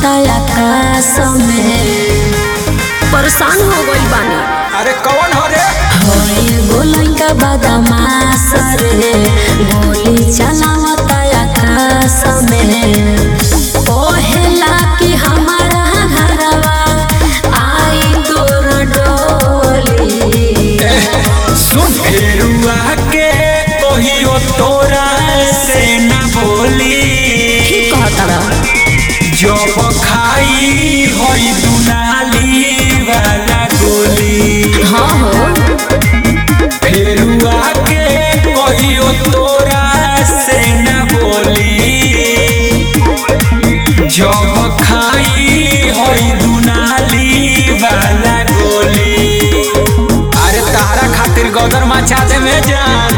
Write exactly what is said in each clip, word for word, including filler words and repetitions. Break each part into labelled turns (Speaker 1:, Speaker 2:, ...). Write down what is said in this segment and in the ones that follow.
Speaker 1: चलावता आकाश में परेशान हो गई बानी।
Speaker 2: अरे कौन हो रे?
Speaker 1: होए गोलाई का बदमाश रे गोली चलावता आकाश में ओहेला कि हमारा घरवा आई तोर डोली।
Speaker 2: सुन फेरुआ के कहियो तोरा से न बोली
Speaker 1: ठीक कहता
Speaker 2: जब खाई होई दुनाली वाला गोली।
Speaker 1: हाँ हो
Speaker 2: फेरुआ के कहियो तोरा से न बोली जब खाई होई दुनाली वाला गोली। अरे तारा खातिर गदर मचा दे में जान।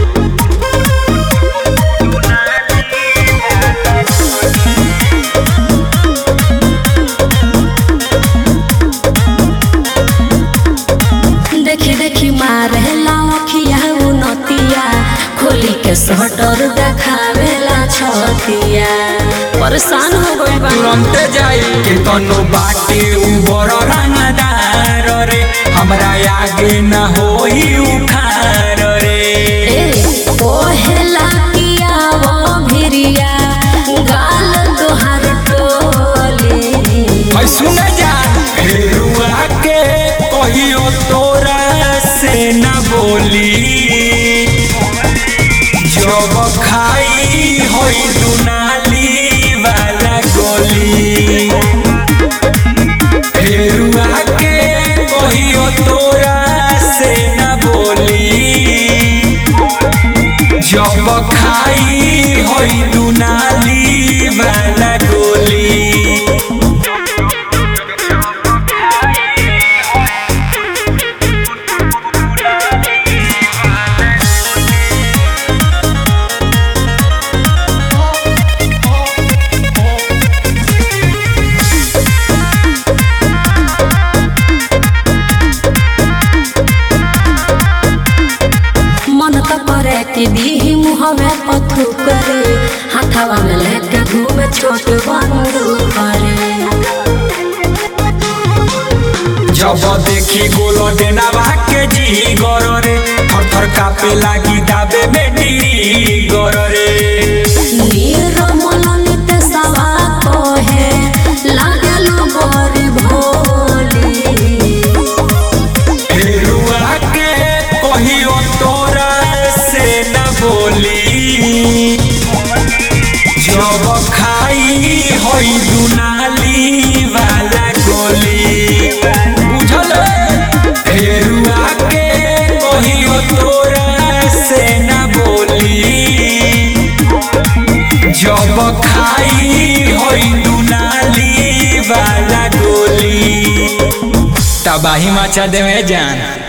Speaker 1: देखी देखी मारे लाखिया नतिया खोली के सटर देखावेला छतिया परेशान हो गई बा।
Speaker 2: तुरंते जाई के तनो बाटे उबर रंगदार रे हमरा आगे न होई उखार रे।
Speaker 1: ओहेला किया वो भिरिया गाल तोहार टोली।
Speaker 2: मैं सुन जा फेरुआ के कहियो तोरा से न बोली जब खाई होई दुनाली वाला गोली। फेरुआ के कहियो तोरा से न बोली जब खाई होई दुनाली वाला गोली।
Speaker 1: मन तो करे कि दी मुहवे पथु करे हाथवा में लेके घूमे छोट बंदूक करे।
Speaker 2: जब देखी गोलो देनावा के जी गरो रे थर थर कापे लागी दाबे बेटी गरो रे।
Speaker 1: निर्मल नित्य सवा कहे लागलो बड़ी भोली।
Speaker 2: फेरुआ के कहियो तोरा से न बोली जब खाई होई दुनाली वाला गोली। बुझल? फेरुआ के कहियो तोरा से न बोली जब खाई होई दुनाली वाला गोली। तबाही मचा देवे जान।